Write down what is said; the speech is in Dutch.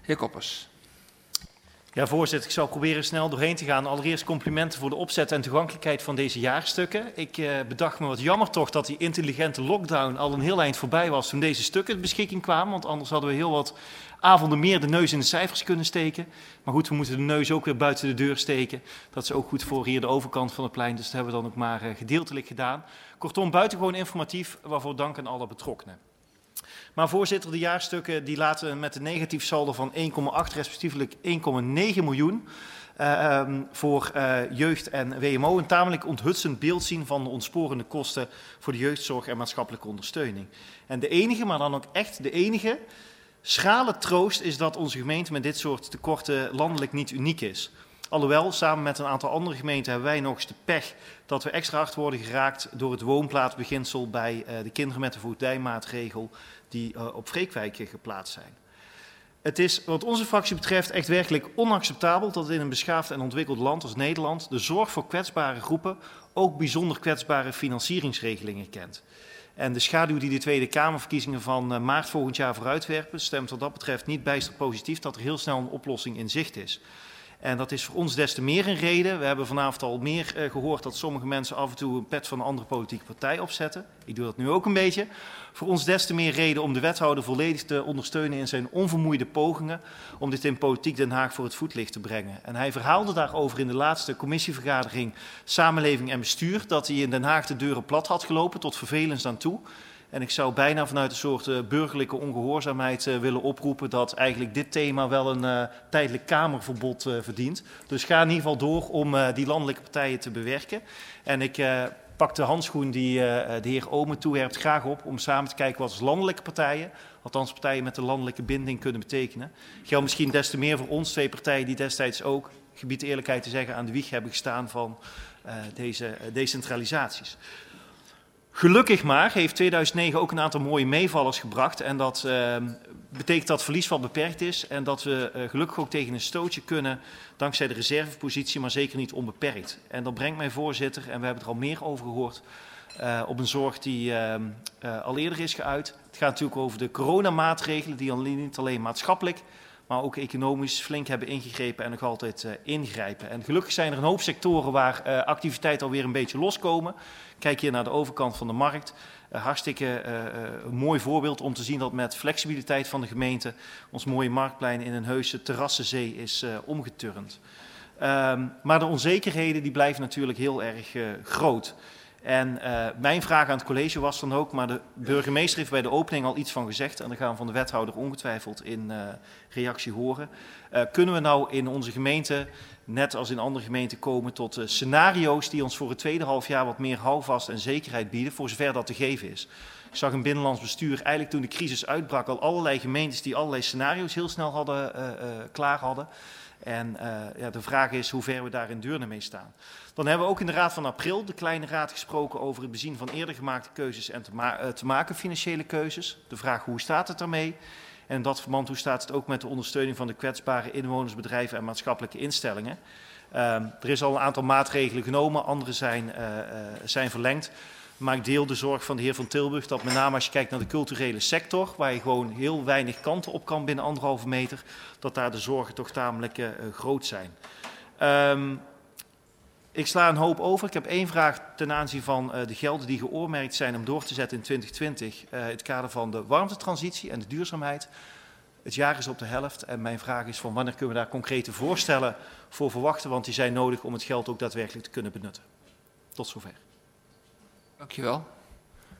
Heer Koppers. Ja, voorzitter, ik zal proberen snel doorheen te gaan. Allereerst complimenten voor de opzet en toegankelijkheid van deze jaarstukken. Ik bedacht me wat jammer toch dat die intelligente lockdown al een heel eind voorbij was toen deze stukken ter beschikking kwamen. Want anders hadden we heel wat avonden meer de neus in de cijfers kunnen steken. Maar goed, we moeten de neus ook weer buiten de deur steken. Dat is ook goed voor hier de overkant van het plein, dus dat hebben we dan ook maar gedeeltelijk gedaan. Kortom, buitengewoon informatief, waarvoor dank aan alle betrokkenen. Maar voorzitter, de jaarstukken die laten met een negatief saldo van 1,8 respectievelijk 1,9 miljoen voor jeugd en WMO een tamelijk onthutsend beeld zien van de ontsporende kosten voor de jeugdzorg en maatschappelijke ondersteuning. En de enige, maar dan ook echt de enige, schrale troost is dat onze gemeente met dit soort tekorten landelijk niet uniek is. Alhoewel, samen met een aantal andere gemeenten hebben wij nog eens de pech dat we extra hard worden geraakt door het woonplaatsbeginsel bij de kinderen met de voogdijmaatregel die op Freekwijk geplaatst zijn. Het is wat onze fractie betreft echt werkelijk onacceptabel dat in een beschaafd en ontwikkeld land als Nederland de zorg voor kwetsbare groepen ook bijzonder kwetsbare financieringsregelingen kent. En de schaduw die de Tweede Kamerverkiezingen van maart volgend jaar vooruitwerpen stemt wat dat betreft niet bijster positief dat er heel snel een oplossing in zicht is. En dat is voor ons des te meer een reden. We hebben vanavond al meer gehoord dat sommige mensen af en toe een pet van een andere politieke partij opzetten. Ik doe dat nu ook een beetje. Voor ons des te meer reden om de wethouder volledig te ondersteunen in zijn onvermoeide pogingen om dit in politiek Den Haag voor het voetlicht te brengen. En hij verhaalde daarover in de laatste commissievergadering Samenleving en Bestuur dat hij in Den Haag de deuren plat had gelopen tot vervelens aan toe. En ik zou bijna vanuit een soort burgerlijke ongehoorzaamheid willen oproepen dat eigenlijk dit thema wel een tijdelijk kamerverbod verdient. Dus ga in ieder geval door om die landelijke partijen te bewerken. En ik pak de handschoen die de heer Omen toewerpt graag op om samen te kijken wat als landelijke partijen, althans partijen met een landelijke binding, kunnen betekenen. Geldt misschien des te meer voor ons, twee partijen die destijds ook, gebied de eerlijkheid te zeggen, aan de wieg hebben gestaan van deze decentralisaties. Gelukkig maar heeft 2009 ook een aantal mooie meevallers gebracht en dat betekent dat verlies wat beperkt is en dat we gelukkig ook tegen een stootje kunnen dankzij de reservepositie, maar zeker niet onbeperkt. En dat brengt mij, voorzitter, en we hebben er al meer over gehoord, op een zorg die al eerder is geuit. Het gaat natuurlijk over de coronamaatregelen die niet alleen maatschappelijk, maar ook economisch flink hebben ingegrepen en nog altijd ingrijpen. En gelukkig zijn er een hoop sectoren waar activiteit alweer een beetje loskomen. Kijk hier naar de overkant van de markt. Hartstikke een mooi voorbeeld om te zien dat met flexibiliteit van de gemeente ons mooie marktplein in een heuse terrassenzee is omgeturnd. Maar de onzekerheden die blijven natuurlijk heel erg groot. En mijn vraag aan het college was dan ook, maar de burgemeester heeft bij de opening al iets van gezegd en daar gaan we van de wethouder ongetwijfeld in reactie horen. Kunnen we nou in onze gemeente, net als in andere gemeenten, komen tot scenario's die ons voor het tweede halfjaar wat meer houvast en zekerheid bieden, voor zover dat te geven is. Ik zag in binnenlands bestuur eigenlijk toen de crisis uitbrak al allerlei gemeentes die allerlei scenario's heel snel klaar hadden. En de vraag is hoe ver we daar in Deurne mee staan. Dan hebben we ook in de Raad van April, de kleine raad, gesproken over het bezien van eerder gemaakte keuzes en te maken financiële keuzes. De vraag hoe staat het daarmee? En in dat verband hoe staat het ook met de ondersteuning van de kwetsbare inwoners, bedrijven en maatschappelijke instellingen. Er is al een aantal maatregelen genomen, andere zijn verlengd. Maar ik deel de zorg van de heer Van Tilburg dat met name als je kijkt naar de culturele sector, waar je gewoon heel weinig kanten op kan binnen 1,5 meter, dat daar de zorgen toch tamelijk groot zijn. Ik sla een hoop over. Ik heb één vraag ten aanzien van de gelden die geoormerkt zijn om door te zetten in 2020. In het kader van de warmtetransitie en de duurzaamheid. Het jaar is op de helft en mijn vraag is van wanneer kunnen we daar concrete voorstellen voor verwachten, want die zijn nodig om het geld ook daadwerkelijk te kunnen benutten. Tot zover. Dankjewel.